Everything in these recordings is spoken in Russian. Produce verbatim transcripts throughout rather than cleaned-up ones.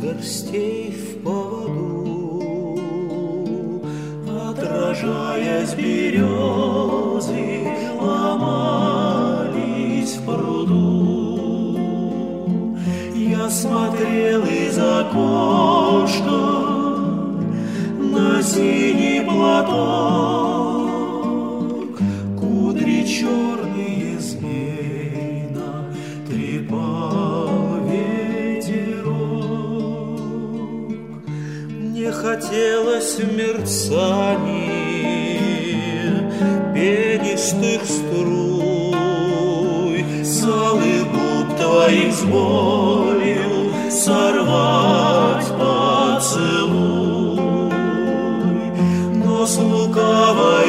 горстей в поводу, отражаясь березы, ломались в пруду. Я смотрел из окошка на синий платок, кудри черные змейно трепал ветерок. Мне хотелось в мерцании пенистых струй с алых губ твоих с болью сорвать поцелуй, но с лукавой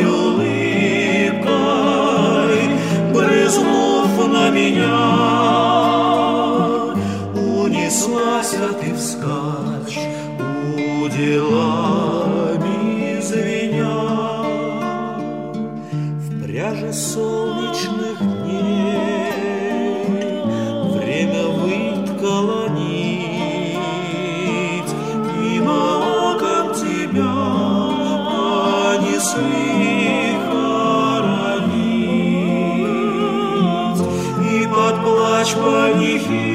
улыбкой, брызнув на меня, унеслась ты вскачь, уделами звеня. В пряже солнечных дней время выткало нить, мимо окон тебя понесли хоронить, и под плач панихи